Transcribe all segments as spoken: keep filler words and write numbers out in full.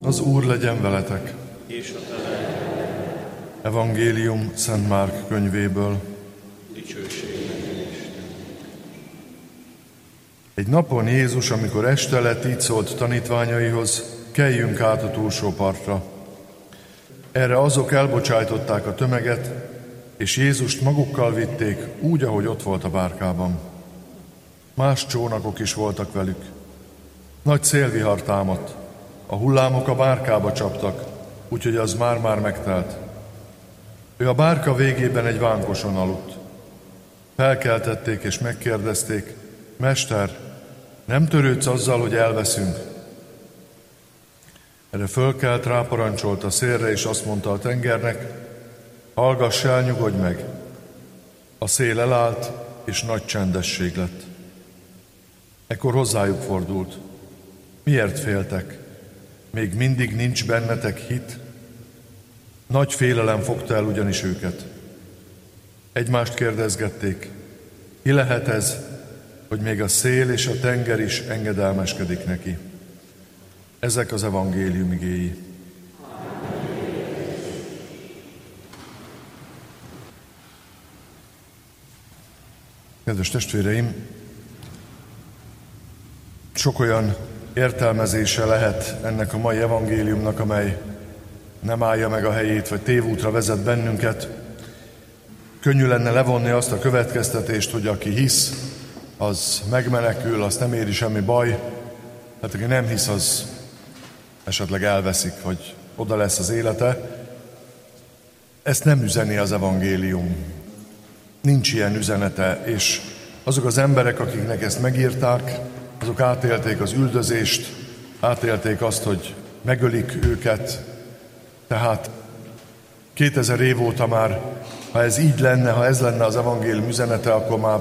Az Úr legyen veletek. És a te. Evangélium Szent Márk könyvéből. Dicsőség neked, Isten. Egy napon Jézus, amikor este lett, így szólt tanítványaihoz: kelljünk át a túlsó partra. Erre azok elbocsájtották a tömeget, és Jézust magukkal vitték, úgy, ahogy ott volt a bárkában. Más csónakok is voltak velük. Nagy szélvihar támadt. A hullámok a bárkába csaptak, úgyhogy az már-már megtelt. Ő a bárka végében egy vánkoson aludt. Felkeltették és megkérdezték: Mester, nem törődsz azzal, hogy elveszünk? Erre fölkelt, ráparancsolt a szélre, és azt mondta a tengernek: hallgass el, nyugodj meg! A szél elállt, és nagy csendesség lett. Ekkor hozzájuk fordult: miért féltek? Még mindig nincs bennetek hit? Nagy félelem fogta el ugyanis őket. Egymást kérdezgették: ki lehet ez, hogy még a szél és a tenger is engedelmeskedik neki? Ezek az evangélium igéi. Kedves testvéreim, sok olyan értelmezése lehet ennek a mai evangéliumnak, amely nem állja meg a helyét, vagy tévútra vezet bennünket. Könnyű lenne levonni azt a következtetést, hogy aki hisz, az megmenekül, az nem éri semmi baj. Hát aki nem hisz, az esetleg elveszik, vagy oda lesz az élete. Ezt nem üzeni az evangélium. Nincs ilyen üzenete, és azok az emberek, akiknek ezt megírták, azok átélték az üldözést, átélték azt, hogy megölik őket. Tehát kétezer év óta már, ha ez így lenne, ha ez lenne az evangélium üzenete, akkor már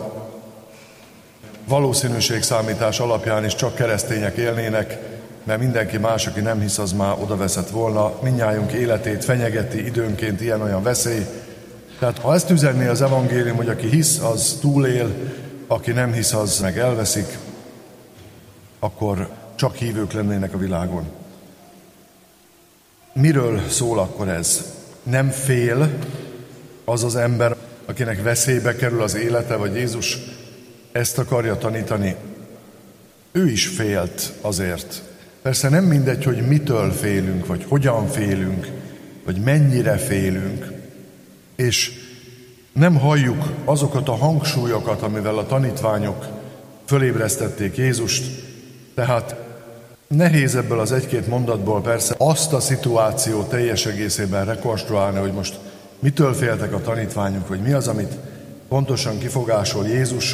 valószínűségszámítás alapján is csak keresztények élnének, mert mindenki más, aki nem hisz, az már odaveszett volna. Mindnyájunk életét fenyegeti időnként ilyen-olyan veszély. Tehát ha ezt üzenné az evangélium, hogy aki hisz, az túlél, aki nem hisz, az meg elveszik, akkor csak hívők lennének a világon. Miről szól akkor ez? Nem fél az az ember, akinek veszélybe kerül az élete, vagy Jézus ezt akarja tanítani? Ő is félt azért. Persze nem mindegy, hogy mitől félünk, vagy hogyan félünk, vagy mennyire félünk. És nem halljuk azokat a hangsúlyokat, amivel a tanítványok fölébresztették Jézust. Tehát nehéz ebből az egy-két mondatból persze azt a szituációt teljes egészében rekonstruálni, hogy most mitől féltek a tanítványok, vagy mi az, amit pontosan kifogásol Jézus.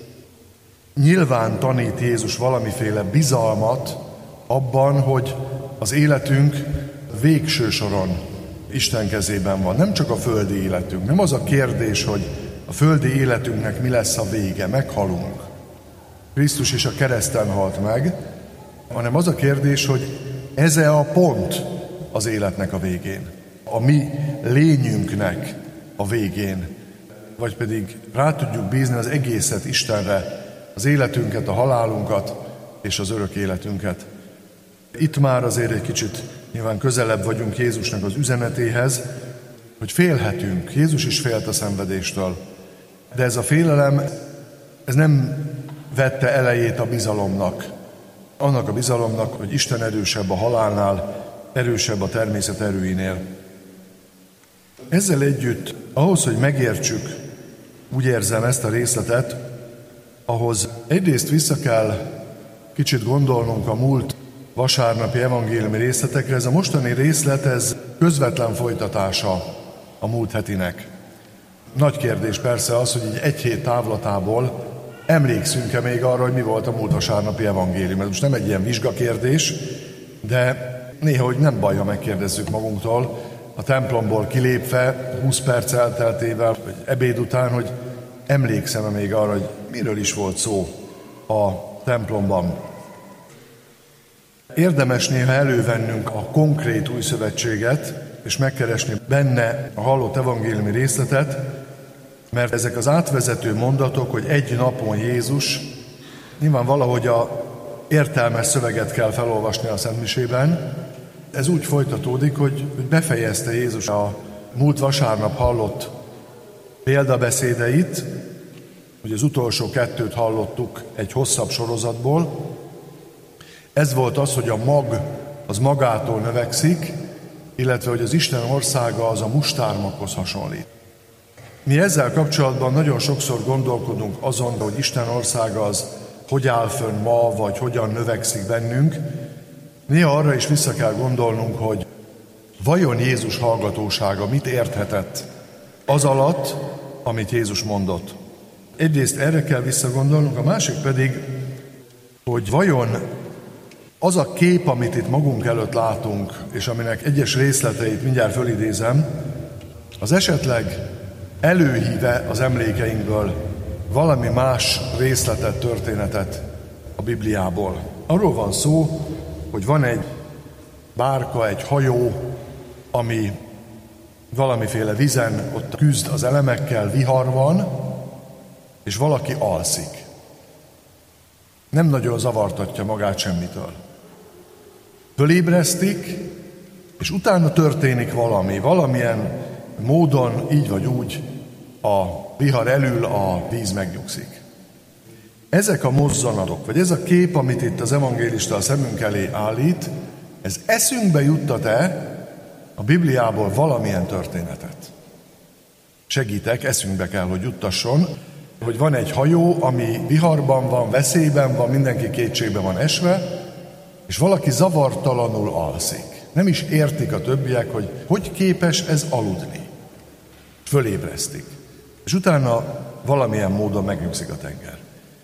Nyilván tanít Jézus valamiféle bizalmat abban, hogy az életünk végső soron Isten kezében van. Nem csak a földi életünk. Nem az a kérdés, hogy a földi életünknek mi lesz a vége, meghalunk. Krisztus is a kereszten halt meg, hanem az a kérdés, hogy ez-e a pont az életnek a végén, a mi lényünknek a végén, vagy pedig rá tudjuk bízni az egészet Istenre, az életünket, a halálunkat és az örök életünket. Itt már azért egy kicsit nyilván közelebb vagyunk Jézusnak az üzenetéhez, hogy félhetünk. Jézus is félt a szenvedéstől, de ez a félelem, ez nem vette elejét a bizalomnak. Annak a bizalomnak, hogy Isten erősebb a halálnál, erősebb a természet erőinél. Ezzel együtt, ahhoz, hogy megértsük, úgy érzem ezt a részletet, ahhoz egyrészt vissza kell kicsit gondolnunk a múlt vasárnapi evangéliumi részletekre. Ez a mostani részlet, ez közvetlen folytatása a múlt hetinek. Nagy kérdés persze az, hogy így egy hét távlatából emlékszünk-e még arra, hogy mi volt a múlt vasárnapi evangélium. Ez most nem egy ilyen vizsgakérdés, de néha, hogy nem baj, ha megkérdezzük magunktól, a templomból kilépve, húsz perc elteltével, vagy ebéd után, hogy emlékszem-e még arra, hogy miről is volt szó a templomban. Érdemes néha elővennünk a konkrét új szövetséget, és megkeresni benne a hallott evangéliumi részletet, mert ezek az átvezető mondatok, hogy egy napon Jézus, nyilván valahogy a értelmes szöveget kell felolvasni a szentmisében, Ez úgy folytatódik, hogy befejezte Jézus a múlt vasárnap hallott példabeszédeit, hogy az utolsó kettőt hallottuk egy hosszabb sorozatból. Ez volt az, hogy a mag az magától növekszik, illetve hogy az Isten országa az a mustármaghoz hasonlít. Mi ezzel kapcsolatban nagyon sokszor gondolkodunk azon, hogy Isten országa az hogy áll fönn ma, vagy hogyan növekszik bennünk. Néha arra is vissza kell gondolnunk, hogy vajon Jézus hallgatósága mit érthetett az alatt, amit Jézus mondott. Egyrészt erre kell visszagondolnunk, a másik pedig, hogy vajon az a kép, amit itt magunk előtt látunk, és aminek egyes részleteit mindjárt fölidézem, az esetleg előhíve az emlékeinkből valami más részletet, történetet a Bibliából. Arról van szó, hogy van egy bárka, egy hajó, ami valamiféle vizen ott küzd az elemekkel, vihar van, és valaki alszik. Nem nagyon zavartatja magát semmitől. Fölébresztik, és utána történik valami, valamilyen módon, így vagy úgy, a vihar elül, a víz megnyugszik. Ezek a mozzanatok, vagy ez a kép, amit itt az evangélista a szemünk elé állít, ez eszünkbe juttat-e a Bibliából valamilyen történetet? Segítek, eszünkbe kell, hogy juttasson, hogy van egy hajó, ami viharban van, veszélyben van, mindenki kétségbe van esve, és valaki zavartalanul alszik. Nem is értik a többiek, hogy hogy képes ez aludni. Fölébresztik. És utána valamilyen módon megnyugszik a tenger.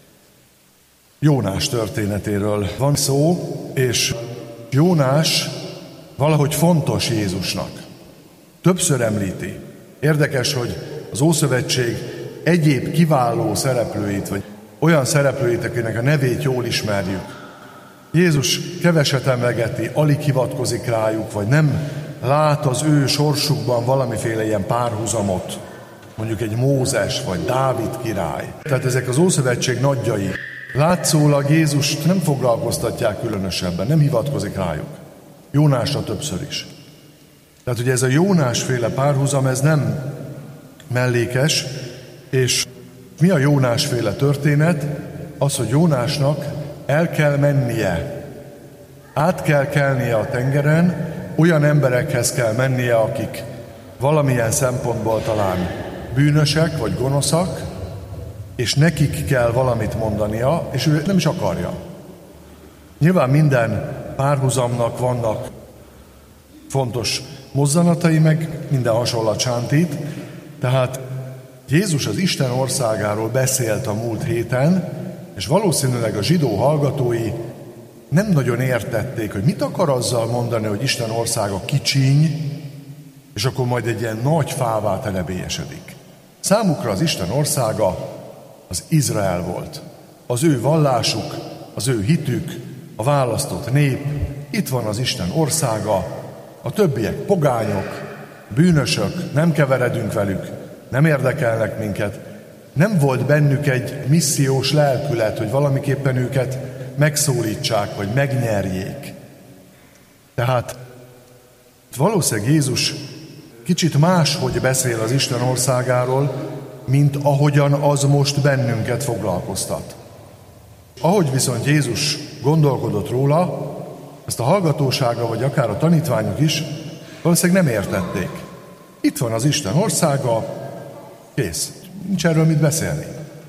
Jónás történetéről van szó, és Jónás valahogy fontos Jézusnak. Többször említi. Érdekes, hogy az Ószövetség egyéb kiváló szereplőit, vagy olyan szereplőit, akinek a nevét jól ismerjük, Jézus keveset emlegeti, alig hivatkozik rájuk, vagy nem lát az ő sorsukban valamiféle ilyen párhuzamot, mondjuk egy Mózes vagy Dávid király. Tehát ezek az Ószövetség nagyjai. Látszólag Jézust nem foglalkoztatják különösebben, nem hivatkozik rájuk. Jónásra többször is. Tehát ugye ez a Jónásféle párhuzam, ez nem mellékes, és mi a Jónásféle történet? Az, hogy Jónásnak el kell mennie, át kell kelnie a tengeren, olyan emberekhez kell mennie, akik valamilyen szempontból talán bűnösek vagy gonoszak, és nekik kell valamit mondania, és ő nem is akarja. Nyilván minden párhuzamnak vannak fontos mozzanatai, meg minden hasonlat sántít, tehát Jézus az Isten országáról beszélt a múlt héten, és valószínűleg a zsidó hallgatói nem nagyon értették, hogy mit akar azzal mondani, hogy Isten országa kicsiny, és akkor majd egy ilyen nagy fává terebélyesedik. Számukra az Isten országa az Izrael volt. Az ő vallásuk, az ő hitük, a választott nép, itt van az Isten országa, a többiek pogányok, bűnösök, nem keveredünk velük, nem érdekelnek minket. Nem volt bennük egy missziós lelkület, hogy valamiképpen őket megszólítsák, vagy megnyerjék. Tehát valószínűleg Jézus kicsit máshogy beszél az Isten országáról, mint ahogyan az most bennünket foglalkoztat. Ahogy viszont Jézus gondolkodott róla, ezt a hallgatósága, vagy akár a tanítványok is valószínűleg nem értették. Itt van az Isten országa, kész. Nincs erről mit beszélni.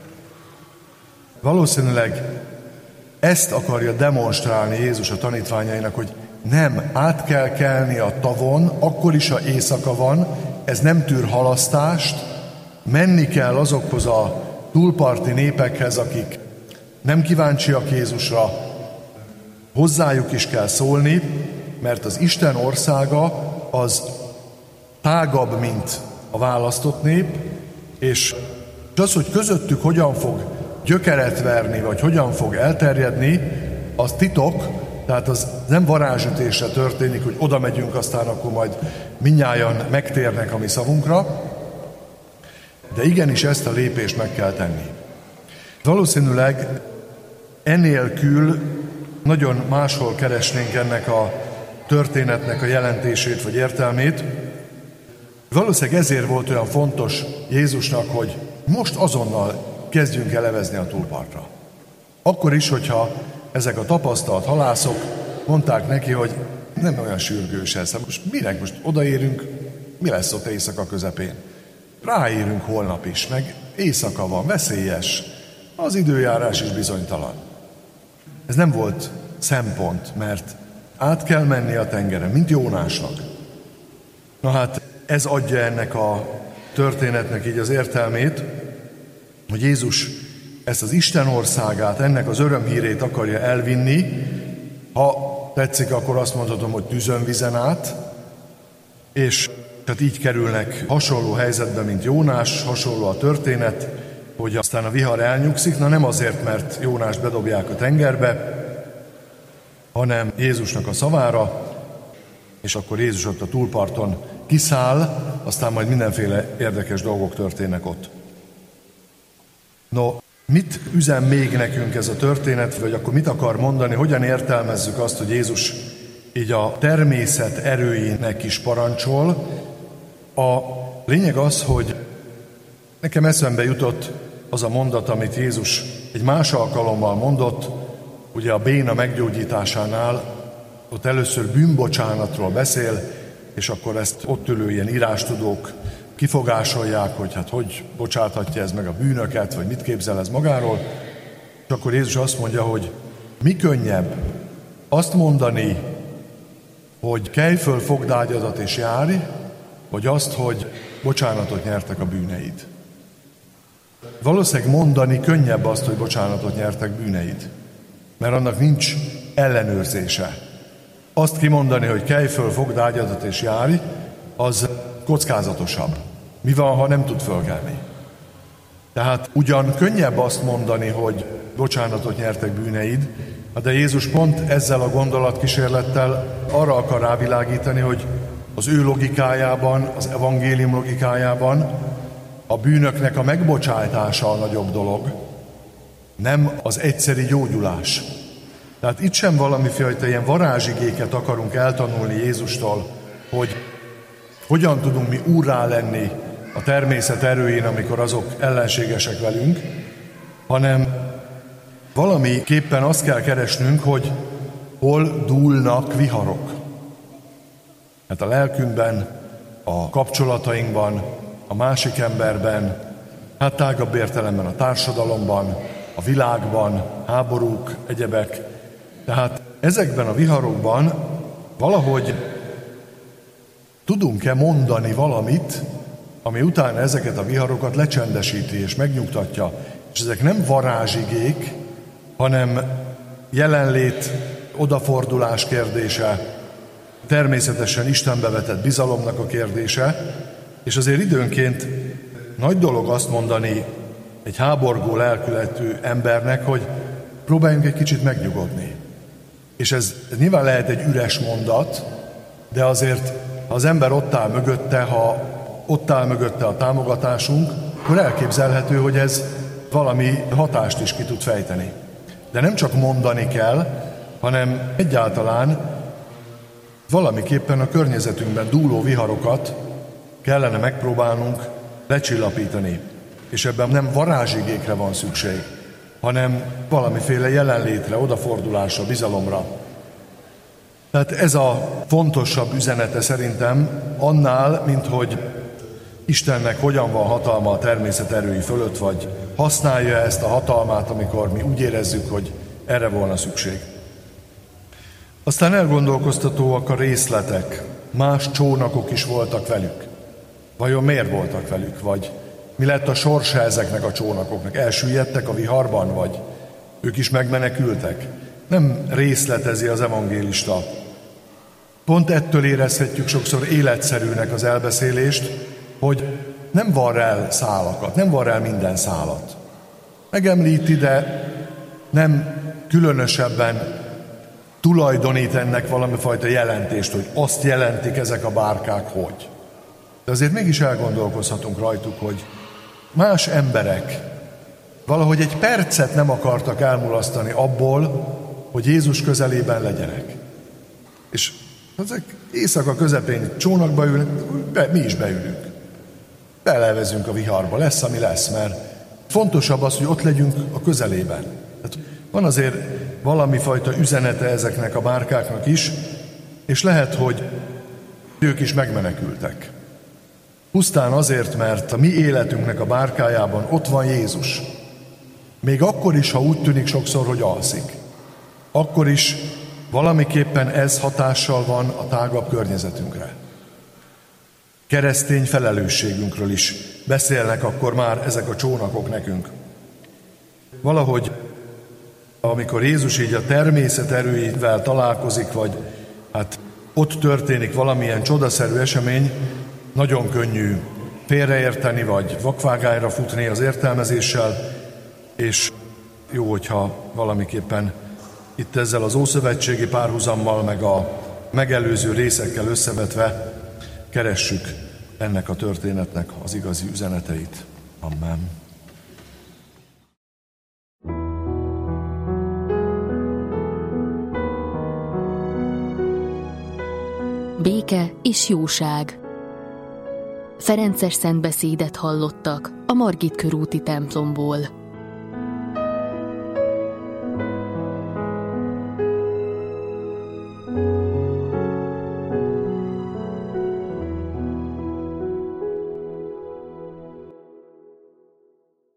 Valószínűleg ezt akarja demonstrálni Jézus a tanítványainak, hogy nem, át kell kelni a tavon, akkor is, ha éjszaka van, ez nem tűr halasztást, menni kell azokhoz a túlparti népekhez, akik nem kíváncsiak Jézusra, hozzájuk is kell szólni, mert az Isten országa az tágabb, mint a választott nép, és az, hogy közöttük hogyan fog gyökeret verni, vagy hogyan fog elterjedni, az titok, tehát az nem varázsütésre történik, hogy oda megyünk, aztán akkor majd mindnyájan megtérnek a mi szavunkra, de igenis ezt a lépést meg kell tenni. Valószínűleg enélkül nagyon máshol keresnénk ennek a történetnek a jelentését vagy értelmét. Valószínűleg ezért volt olyan fontos Jézusnak, hogy most azonnal kezdjünk el levezni a túlpartra. Akkor is, hogyha ezek a tapasztalt halászok mondták neki, hogy nem olyan sürgős ez, most minek most odaérünk, mi lesz ott éjszaka közepén? Ráérünk holnap is, meg éjszaka van, veszélyes, az időjárás is bizonytalan. Ez nem volt szempont, mert át kell menni a tengeren, mint Jónásnak. Na hát ez adja ennek a történetnek így az értelmét, hogy Jézus ezt az Isten országát, ennek az örömhírét akarja elvinni. Ha tetszik, akkor azt mondhatom, hogy tűzön vizen át, és tehát így kerülnek hasonló helyzetbe, mint Jónás, hasonló a történet, hogy aztán a vihar elnyugszik, na nem azért, mert Jónást bedobják a tengerbe, hanem Jézusnak a szavára, és akkor Jézus ott a túlparton kiszáll, aztán majd mindenféle érdekes dolgok történnek ott. No, mit üzen még nekünk ez a történet, vagy akkor mit akar mondani, hogyan értelmezzük azt, hogy Jézus így a természet erőinek is parancsol? A lényeg az, hogy nekem eszembe jutott az a mondat, amit Jézus egy más alkalommal mondott, ugye a béna meggyógyításánál, ott először bűnbocsánatról beszél, és akkor ezt ott ülő ilyen írástudók kifogásolják, hogy hát hogy bocsáthatja ez meg a bűnöket, vagy mit képzel ez magáról. És akkor Jézus azt mondja, hogy mi könnyebb azt mondani, hogy kelj föl, fogd ágyadat és járj, vagy azt, hogy bocsánatot nyertek a bűneid. Valószínűleg mondani könnyebb azt, hogy bocsánatot nyertek bűneid, mert annak nincs ellenőrzése. Azt kimondani, hogy kelj föl, fogd ágyadat és járj, az kockázatosabb. Mi van, ha nem tud fölkelni? Tehát ugyan könnyebb azt mondani, hogy bocsánatot nyertek bűneid, de Jézus pont ezzel a gondolatkísérlettel arra akar rávilágítani, hogy az ő logikájában, az evangélium logikájában a bűnöknek a megbocsájtása a nagyobb dolog, nem az egyszeri gyógyulás. Tehát itt sem valamifajta ilyen varázsigéket akarunk eltanulni Jézustól, hogy hogyan tudunk mi úrrá lenni a természet erőin, amikor azok ellenségesek velünk, hanem valamiképpen azt kell keresnünk, hogy hol dúlnak viharok. Hát a lelkünkben, a kapcsolatainkban, a másik emberben, hát tágabb értelemben a társadalomban, a világban, háborúk, egyebek. Tehát ezekben a viharokban valahogy tudunk-e mondani valamit, ami utána ezeket a viharokat lecsendesíti és megnyugtatja. És ezek nem varázsigék, hanem jelenlét, odafordulás kérdése, természetesen Istenbe vetett bizalomnak a kérdése, és azért időnként nagy dolog azt mondani egy háborgó lelkületű embernek, hogy próbáljunk egy kicsit megnyugodni. És ez nyilván lehet egy üres mondat, de azért, ha az ember ott áll mögötte, ha ott áll mögötte a támogatásunk, akkor elképzelhető, hogy ez valami hatást is ki tud fejteni. De nem csak mondani kell, hanem egyáltalán valamiképpen a környezetünkben dúló viharokat kellene megpróbálnunk lecsillapítani. És ebben nem varázsigékre van szükség, hanem valamiféle jelenlétre, odafordulásra, bizalomra. Tehát ez a fontosabb üzenete szerintem annál, mint hogy Istennek hogyan van hatalma a természet erői fölött, vagy használja ezt a hatalmát, amikor mi úgy érezzük, hogy erre volna szükség. Aztán elgondolkoztatóak a részletek. Más csónakok is voltak velük. Vajon miért voltak velük? Vagy mi lett a sorsa ezeknek a csónakoknak? Elsüllyedtek a viharban, vagy ők is megmenekültek? Nem részletezi az evangélista. Pont ettől érezhetjük sokszor életszerűnek az elbeszélést, hogy nem var el szálakat, nem var el minden szálat. Megemlíti, de nem különösebben tulajdonít ennek valamifajta jelentést, hogy azt jelentik ezek a bárkák, hogy. De azért mégis elgondolkozhatunk rajtuk, hogy más emberek valahogy egy percet nem akartak elmulasztani abból, hogy Jézus közelében legyenek. És Ezek éjszaka közepén csónakba ülnek, be, mi is beülünk. Belevezünk a viharba, lesz, ami lesz, mert fontosabb az, hogy ott legyünk a közelében. Tehát van azért valami fajta üzenete ezeknek a bárkáknak is, és lehet, hogy ők is megmenekültek. Pusztán azért, mert a mi életünknek a bárkájában ott van Jézus. Még akkor is, ha úgy tűnik sokszor, hogy alszik. Akkor is valamiképpen ez hatással van a tágabb környezetünkre. Keresztény felelősségünkről is beszélnek akkor már ezek a csónakok nekünk. Valahogy, amikor Jézus így a természet erőivel találkozik, vagy hát ott történik valamilyen csodaszerű esemény, nagyon könnyű félreérteni, vagy vakvágályra futni az értelmezéssel, és jó, hogyha valamiképpen itt ezzel az ószövetségi párhuzammal, meg a megelőző részekkel összevetve keressük ennek a történetnek az igazi üzeneteit. Amen. Béke és jóság. Ferences szentbeszédet hallottak a Margit körúti templomból.